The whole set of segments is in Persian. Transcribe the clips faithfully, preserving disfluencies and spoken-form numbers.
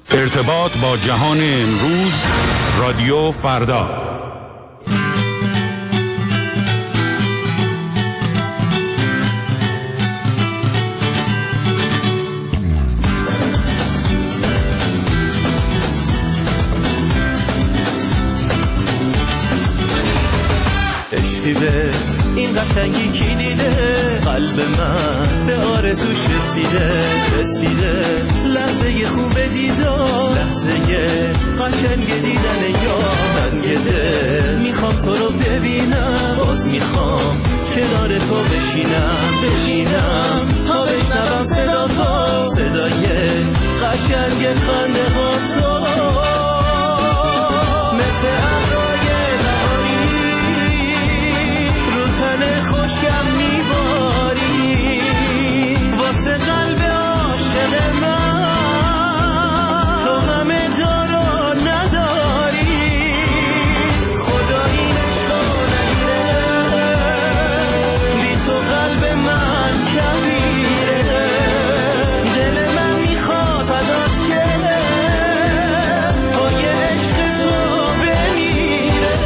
ارتباط با جهان امروز، رادیو فردا. عشقیه این قشنگی کی دیده، قلب من به آرزوش رسیده رسیده. لحظه خوب دیدار، لحظه قشنگ دیدن یار. تنگ دل میخوام تو رو ببینم، باز میخوام کنار تو بشینم بشینم تا بشنوم صدا تو، صدای قشنگ خنده ها تو. مثل ابرای تن خوشگم میباری، واسه قلب عاشق من تو همه دارا نداری. خدا این عشقا نگیره، بی تو قلب من کبیره. دل من میخواد فدات شه، با یه عشق تو بمیره.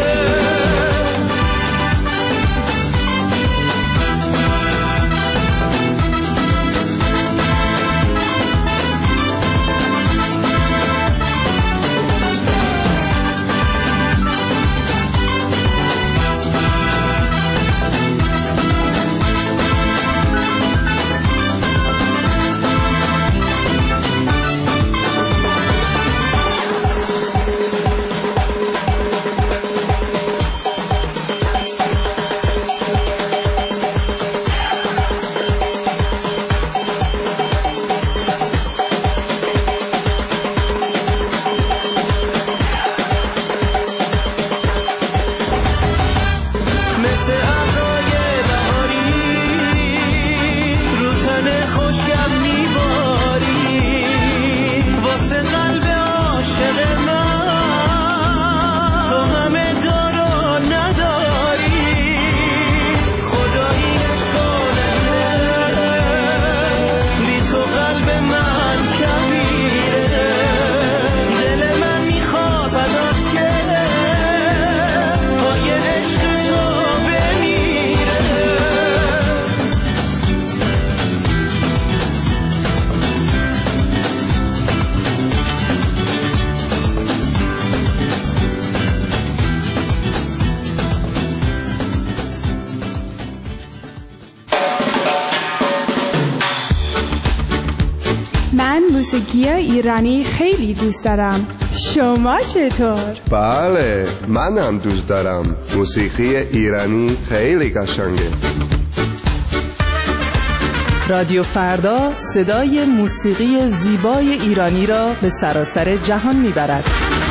موسیقی ایرانی خیلی دوست دارم. شما چطور؟ بله، منم دوست دارم. موسیقی ایرانی خیلی قشنگه. رادیو فردا صدای موسیقی زیبای ایرانی را به سراسر جهان میبرد.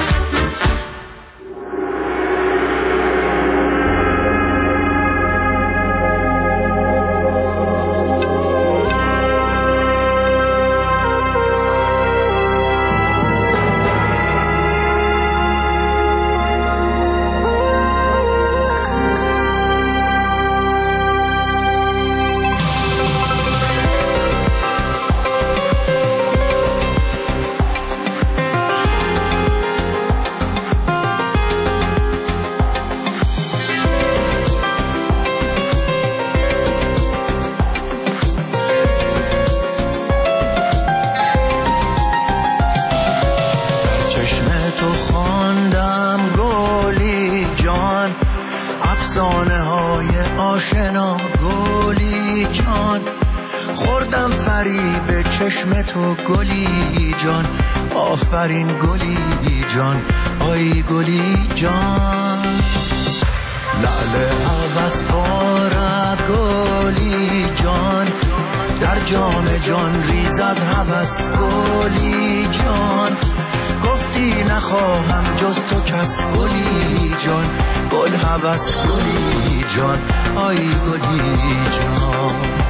آفرین گلی جان، آی گلی جان. لعل عوض بارد گلی جان، در جام جان ریزد هوس گلی جان. گفتی نخواهم جز تو کس گلی جان، گل هوس گلی جان، آی گلی جان.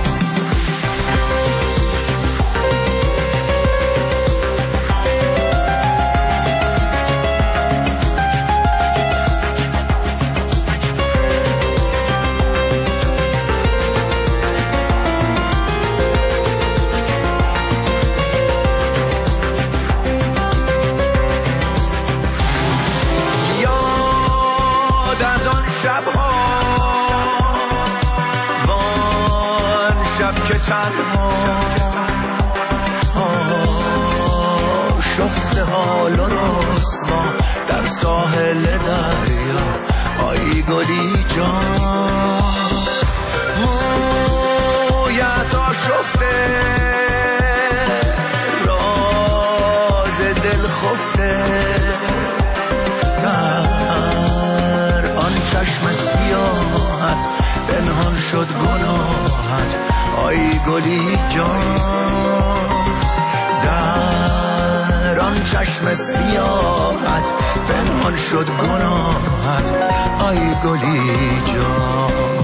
تنها شفته حال و رسوا در ساحل دریا آی گلی جان مویت آشفته راز دل خفته در آن چشم سیاحت پنهان شد گناهت آی گلی جان در آن چشم سیاحت پنهان شد گناهت آی گلی جان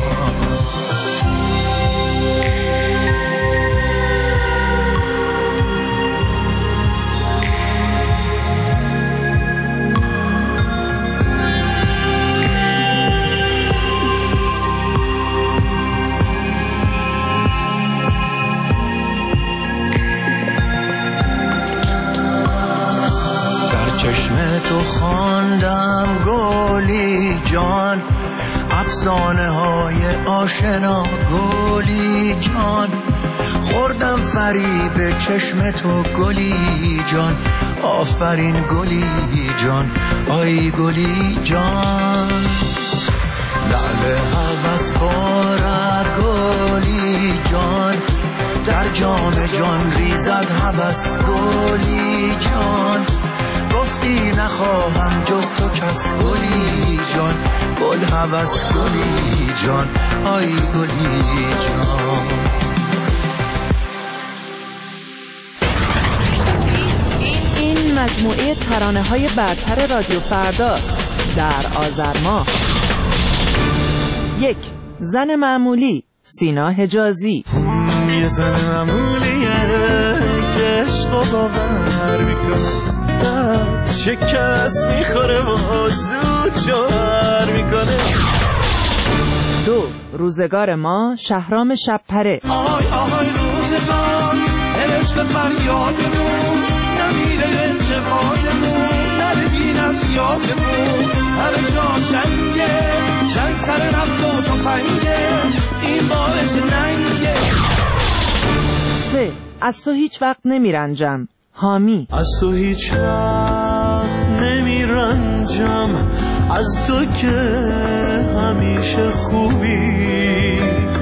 چشم تو خواندم گلی جان افسانه های آشنا گلی جان خوردم فریب چشم تو گلی جان آفرین گلی جان آی گلی جان لعل هوس بارد گلی جان در جام جان ریزد هوس گلی جان گفتی نخواهم جز تو کس گلی جان گل هوس گلی جان آی گلی جان این مجموعه ترانه های برتر رادیو فردا در آذر ماه. یک زن معمولی سینا حجازی. یه زن معمولیه که عشق و باور میکنه شکست میخوره و زود جوهر میکنه. دو روزگار ما شهرام شبپره. آهای آهای روزگار عشق فریادمون نمیره انتقادمون نره دین از یادمون همه جا جنگه جنگ سر نفت و تفنگه این باعث ننگه. سه از تو هیچ وقت نمیرنجم حامی. از تو هیچ وقت نمیرنجم از تو که همیشه خوبی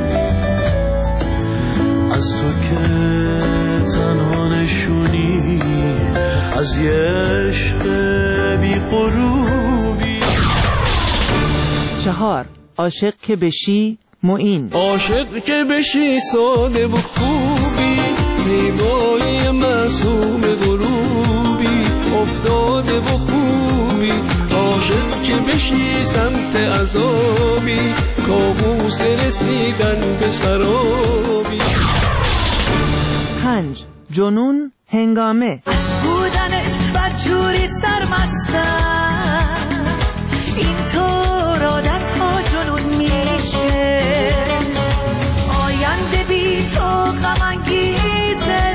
از تو که تنها نشونی از یه عشق بی غروبی. چهار عاشق که بشی معین. عاشق که بشی ساده و خوبی زیبایی معصوم غروبی افتاده و خوبی عاشق که بشی سمت عذابی کابوس رسیدن به سرابی. پنج جنون هنگامه. از بودنت بدجوری سرمستم اینطور عادت ها جنون میشه آینده بی تو غم انگیزه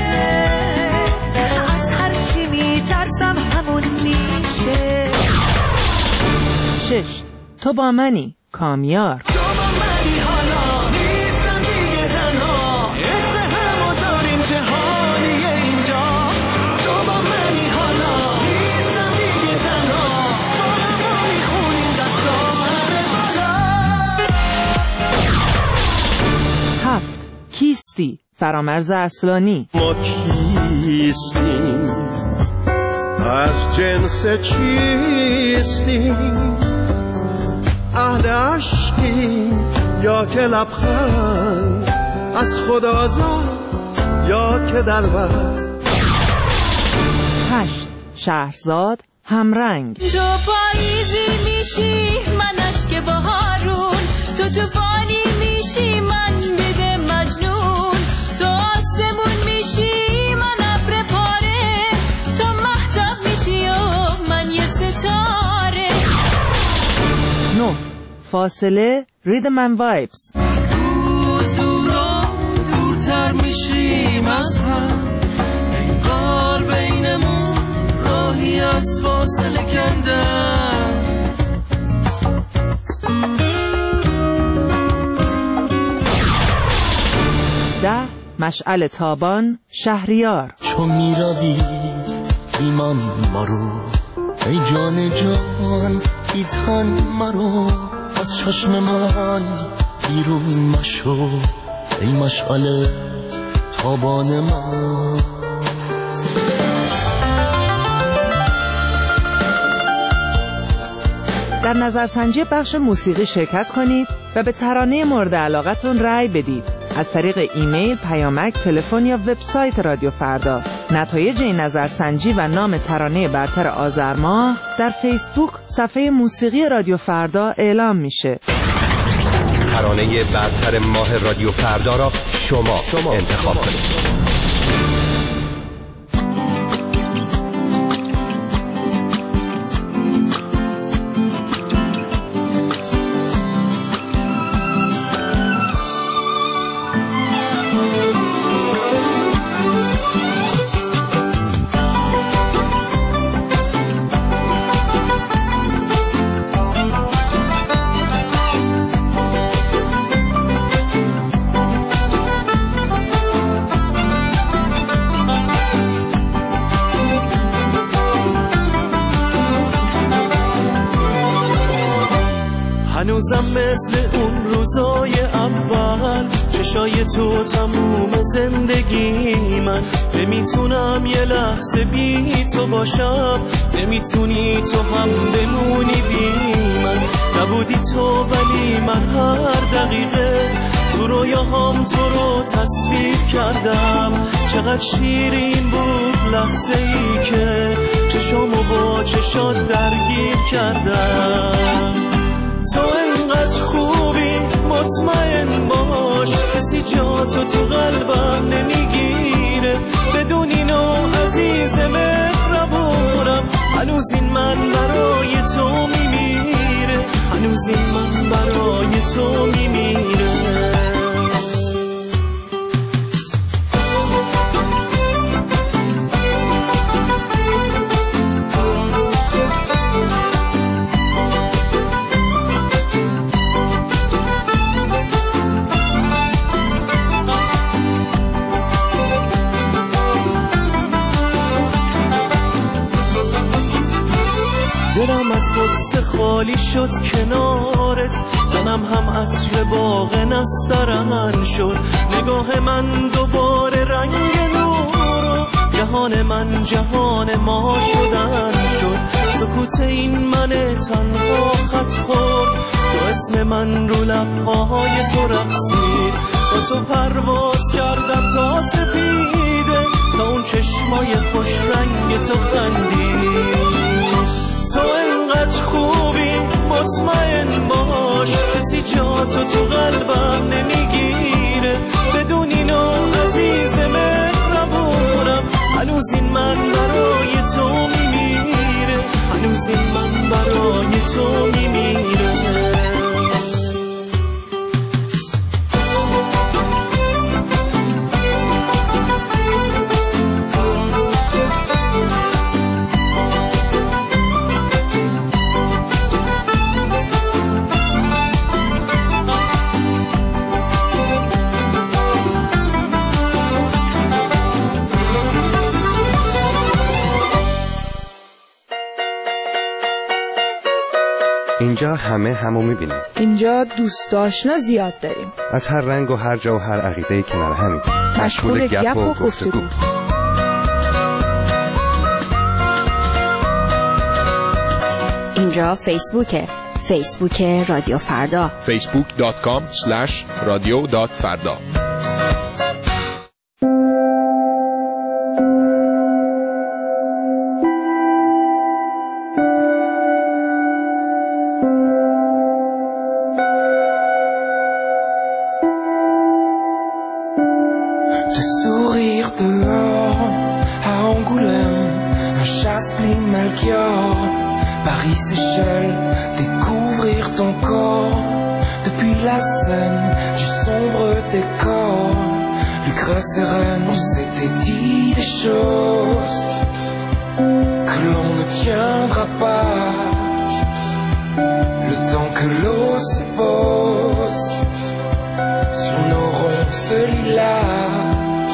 از هرچی میترسم همون میشه. شش تو با منی کامیار. تو با منی حالا نیستم دیگه تنها عشق همو داریم جهانیه اینجا. تو با منی حالا نیستم دیگه تنها با همو میخونیم دستا هر بالا. هفت کیستی فرامرز اصلانی. ما کیستیم از جنس چیستیم اهل عشقیم یا که لبخند از خدا زاد یا که دلبر. هشت شهرزاد همرنگ. تو پاییزی میشی من اشک بهارون تو توفانی میشی من بده مجنون تو آسمون میشی من ابر پاره تو مهتاب میشی و من یه ستاره. نه فاصله ریدم اند وایبز. روز دورا دورتر میشیم از هم انگار بینمون راهی از فاصله کندم. ده مشعل تابان شهریار. چون میروی ایمان مرو ای جان جان ای تن مرو از چشم من بیرون مشو ای مشعل تابان من. در نظرسنجی بخش موسیقی شرکت کنید و به ترانه مورد علاقتون رأی بدید از طریق ایمیل، پیامک، تلفن یا وبسایت رادیو فردا. نتایج این نظرسنجی و نام ترانه برتر آذر ماه در فیسبوک صفحه موسیقی رادیو فردا اعلام میشه. ترانه برتر ماه رادیو فردا را شما, شما انتخاب کنید. هنوزم مثل اون روزای اول چشای تو تموم زندگی من. نمیتونم یه لحظه بی تو باشم، نمیتونی تو هم بمونی بی من. نبودی تو ولی من هر دقیقه تو رویاهام تو رو تصویر کردم. چقدر شیرین بود لحظه ای که چشامو با چشات درگیر کردم. تو انقدر خوبی مطمئن باش کسی جا تو تو قلبم نمیگیره. بدون اینو عزیز مهربونم هنوز این من برای تو میمیره، هنوز این من برای تو میمیره. دلم از غصه خالی شد کنارت، تنم هم عطر باغ نسترن شد. نگاه من دوباره رنگ نور، جهان من جهان ما شدن شد. سکوت این من تنها خط خورد، تو اسم من رو لبهای تو رقصید. با تو پرواز کردم تا سپیده، تا اون چشمای خوش رنگ تو خندید. تو انقدر خوبی مطمئن باش کسی جا تو تو قلبم نمیگیره. بدون اینو عزیز مهربونم هنوز این من برای تو میمیره، هنوز این من برای تو میمیره. اینجا همه همو میبینیم. اینجا دوست آشنا زیاد داریم، از هر رنگ و هر جا و هر عقیده کنار همین. مشغول گپ و گفتگو. اینجا فیسبوکه، فیسبوک رادیو فردا، فیسبوک دات کام اسلش رادیو دات فردا. Paris-Séchelles, découvrir ton corps depuis la scène du sombre décor. Lucre sereine, on s'était dit des choses que l'on ne tiendra pas. Le temps que l'eau se pose sur nos ronds ce lilas.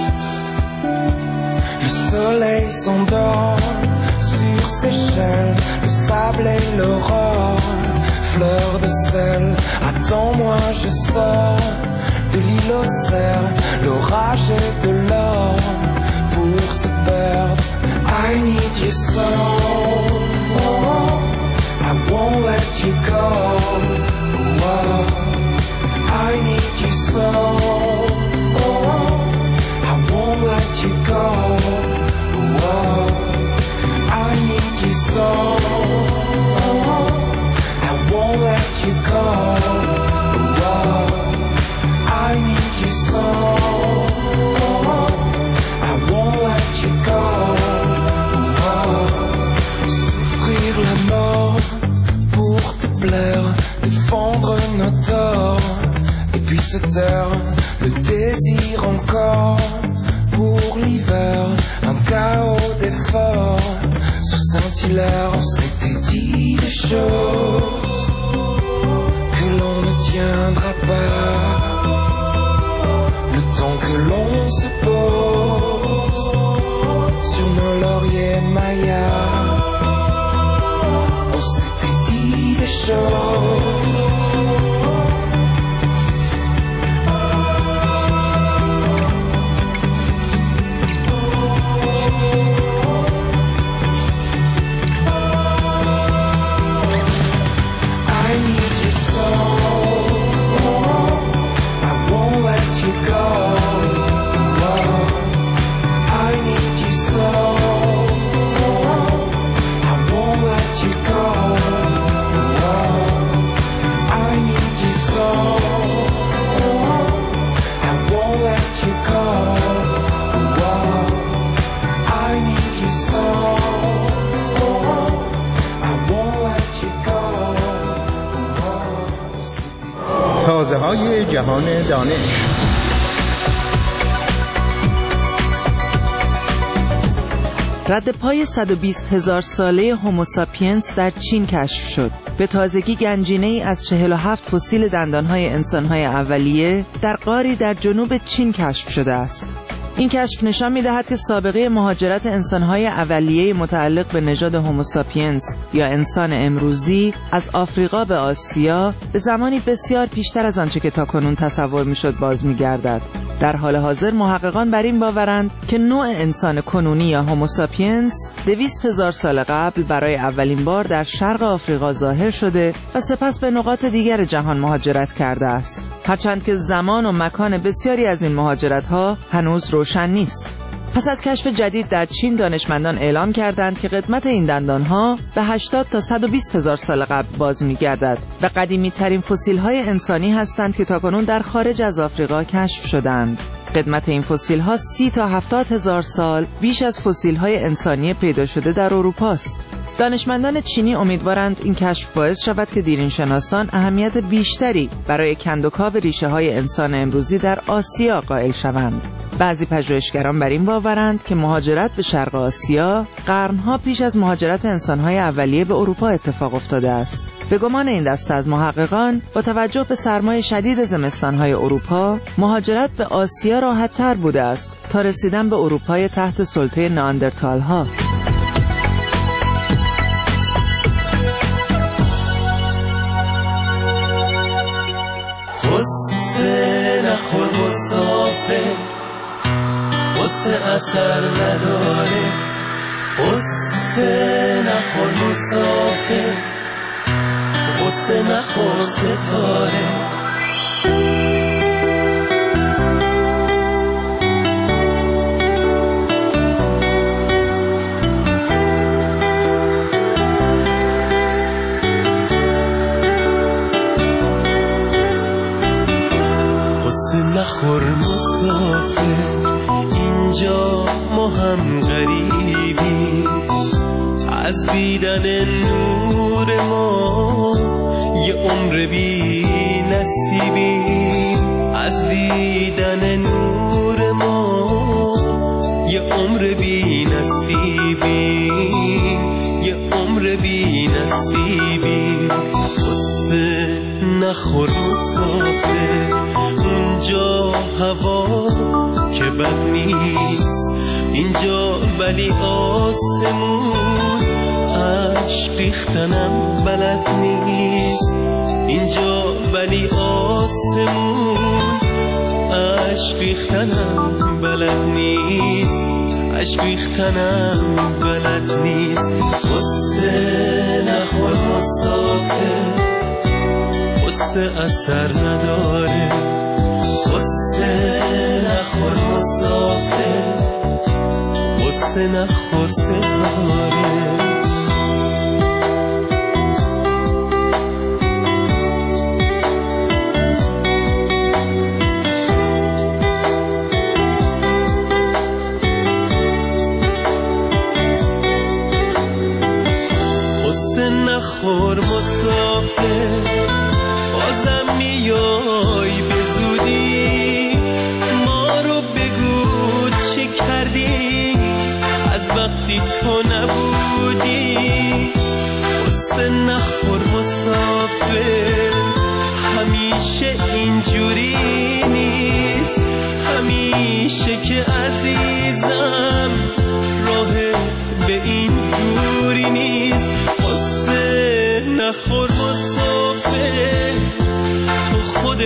s'endort sur ses chaînes, le sable et l'aurore, fleur de sel. Attends-moi, je sors de l'île aux cerfs, l'orage et de l'or pour se perdre. I need you so, oh, I won't let you go. Oh, I need you so, oh, I won't let you go. Oh, I need you so, oh, I won't let you go. Oh, I need you so, oh, I won't let you go. Oh, souffrir la mort pour te plaire, défendre nos torts, et puis se taire, le désir encore pour l'hiver, un chaos d'efforts. Sur Saint-Hilaire, on s'était dit des choses que l'on ne tiendra pas. Le temps que l'on se pose sur nos lauriers mayas, on s'était dit des choses. تازه های جهان دانش. رد پای صد و بیست هزار ساله هوموساپینس در چین کشف شد. به تازگی گنجینه‌ای از چهل و هفت فسیل دندانهای انسانهای اولیه در غاری در جنوب چین کشف شده است. این کشف نشان می‌دهد که سابقه مهاجرت انسان‌های اولیه متعلق به نژاد هوموساپینس یا انسان امروزی از آفریقا به آسیا به زمانی بسیار پیشتر از آنچه که تاکنون تصور می‌شد باز می‌گردد. در حال حاضر محققان بر این باورند که نوع انسان کنونی یا هوموساپینس دویست هزار سال قبل برای اولین بار در شرق آفریقا ظاهر شده و سپس به نقاط دیگر جهان مهاجرت کرده است. هرچند که زمان و مکان بسیاری از این مهاجرت‌ها هنوز روشن نیست. پس از کشف جدید در چین دانشمندان اعلام کردند که قدمت این دندانها به هشتاد تا صد و بیست هزار سال قبل باز می‌گردد و قدیمی ترین فسیل‌های انسانی هستند که تاکنون در خارج از آفریقا کشف شدند. قدمت این فسیل‌ها سی تا هفتاد هزار سال بیش از فسیل‌های انسانی پیدا شده در اروپا است. دانشمندان چینی امیدوارند این کشف باعث شود که دیرینشناسان اهمیت بیشتری برای کندوکاو ریشه‌های انسان امروزی در آسیا قائل شوند. بعضی پژوهشگران بر این باورند که مهاجرت به شرق آسیا قرنها پیش از مهاجرت انسان‌های اولیه به اروپا اتفاق افتاده است. به گمان این دسته از محققان با توجه به سرمای شدید زمستان‌های اروپا، مهاجرت به آسیا راحت‌تر بوده است تا رسیدن به اروپای تحت سلطه نئاندرتال‌ها. قصه نخور مسافر، قصه اثر نداره. قصه نخور مسافر، قصه نخور ستاره. نخور مسافر، اینجا ما هم غریبی، از دیدن نور ما یه عمر بی نصیبی. از دیدن نور ما یه عمر بی نصیبی، یه عمر بی نصیبی. قصه نخور مسافر، اونجا هوا که بد نیست، اینجا ولی آسمون عشق ریختنم بلد نیست. اینجا ولی آسمون عشق ریختنم بلد نیست. عشق ریختنم بلد نیست. قصه نخور مسافر، قصه اثر نداره. قصه نخور مسافر، قصه نخور ستاره. نخور مسافر، بازم میای به زودی. ما رو بگو چه کردی از وقتی تو نبودی. قصه نخور مسافر، همیشه اینجوری نیست. همیشه که عزیزم راهت به این دوری نیست. نخور مسافر، تو خود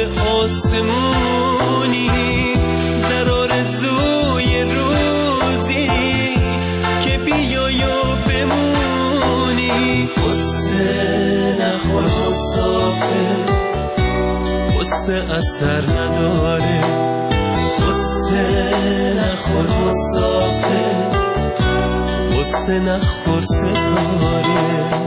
آسمونی در آرزوی روزی که بیای و بمونی. قصه نخور مسافر، قصه اثر نداره. قصه نخور مسافر، قصه نخور ستاره.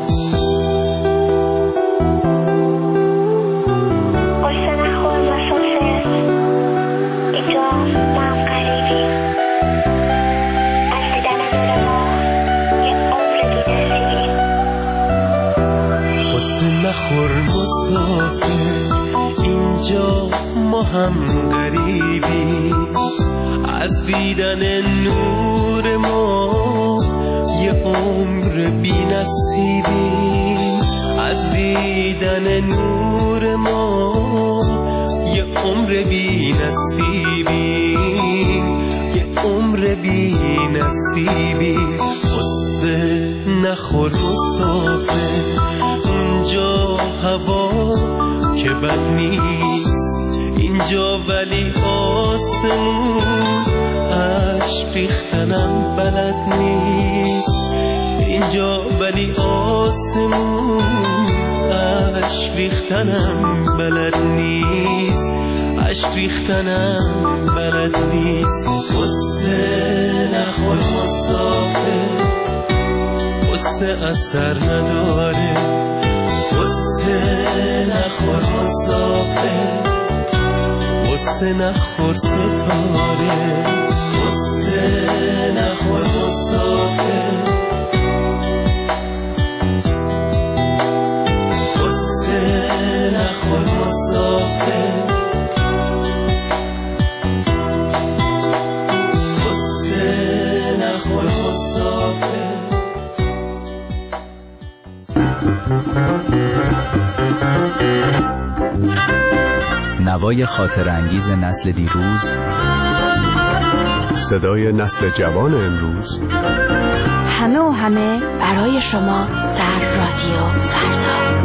نخور مسافر، اینجا ما هم غریبی. از دیدن نور ما یه عمر بی نصیبی. از دیدن نور ما یه عمر بی نصیبی. یه عمر بی نصیبی. قصه نخور مسافر، اینجا هوا که بد نیست. اینجا ولی آسمون عشق ریختنم بلد نیست. اینجا ولی آسمون عشق ریختنم بلد نیست. عشق ریختنم بلد نیست. قصه نخور مسافر، قصه اثر نداره. قصه نخور مسافر، قصه نخور ستاره. قصه نخور مسافر، قصه نخور مسافر، قصه نخور مسافر. نوای خاطر انگیز نسل دیروز، صدای نسل جوان امروز. همه و همه برای شما در رادیو فردا.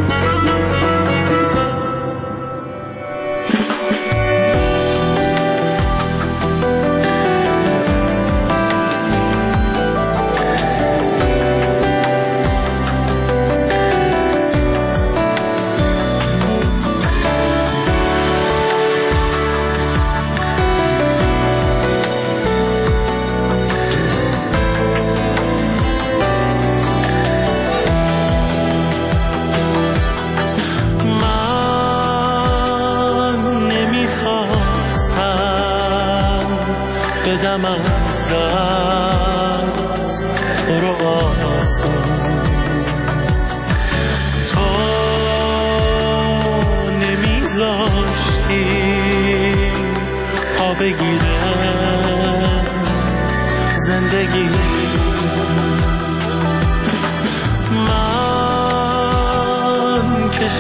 بدم از دست تو رو آسون. تو نمیذاشتی پا بگیره زندگی. من که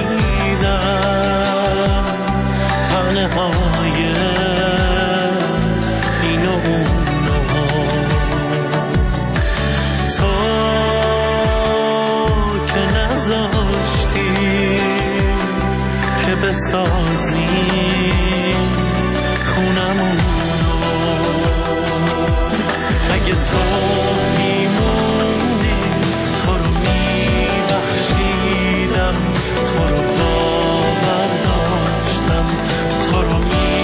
شنیدم تنهای این و اون بسازیم خونمون رو. اگه تو میموندی تو رو میبخشیدم، تو رو باور داشتم، تو رو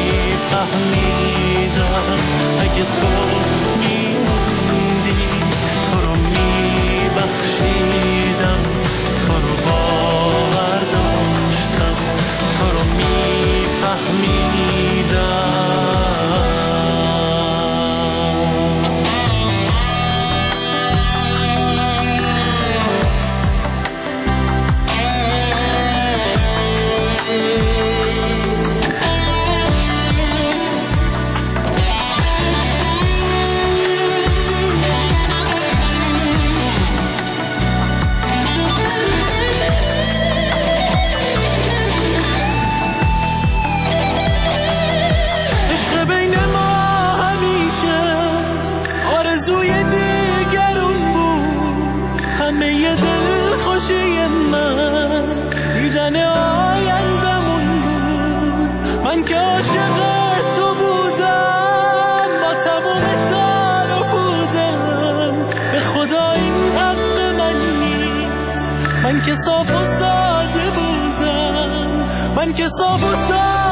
میفهمیدم. اگه تو میموندی تو رو میبخشیدم، تو رو باور داشتم، تو رو میفهمیدم. من که عاشق تو بودم با تمام تر و پودم، به خدا این حق من نیست. من که صاف و ساده بودم، من که صاف و ساده